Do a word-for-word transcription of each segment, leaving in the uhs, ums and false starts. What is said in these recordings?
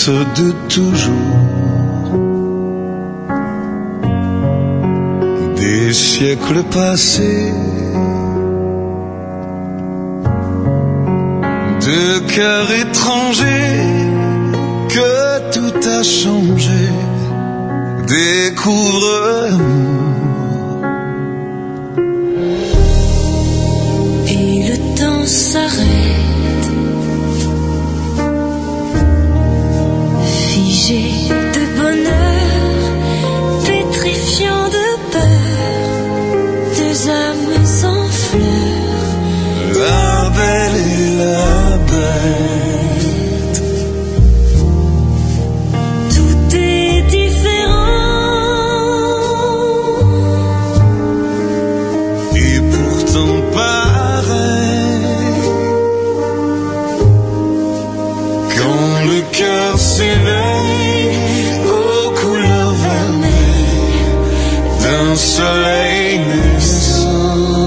conte de toujours, des siècles passés, de cœurs étrangers, que tout a changé. Découvre l'amour. Et le temps s'arrête, figé de bonheur, pétrifiant de peur, deux âmes en fleurs, la belle et la bête. Tout est différent, et pourtant pareil. Quand le cœur s'éveille aux couleurs vermeilles d'un soleil naissant.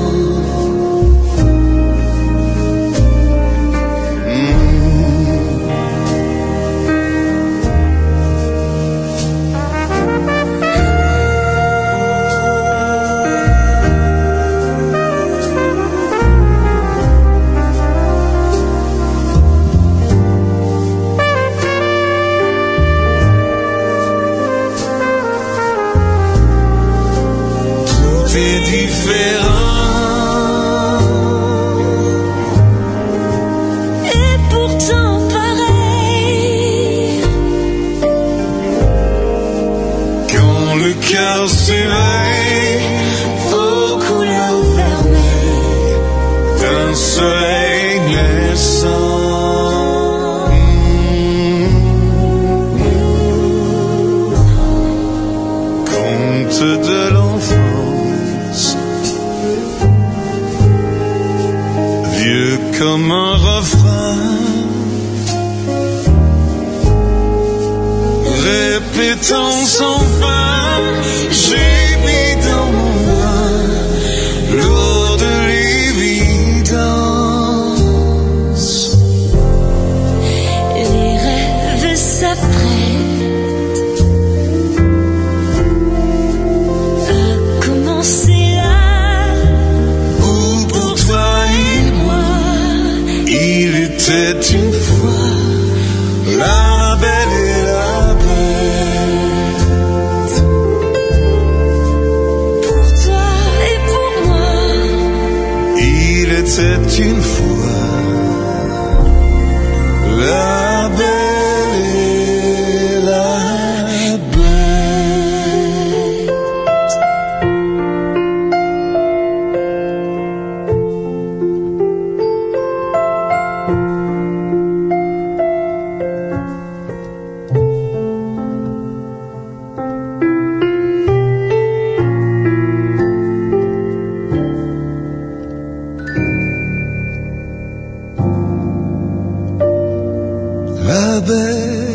C'est différent, et pourtant pareil. quand le cœur s'éveille aux couleurs vermeilles d'un soleil naissant. Conte de l'enfance, vieux comme un refrain, répétant sans fin, j'ai mis dans mon vin l'eau de l'évidence. Les rêves s'apprêtent à commencer là, Où pour toi et moi, il était une fois la belle et la bête. pour toi et pour moi. Il était une fois la belle et la bête. La belle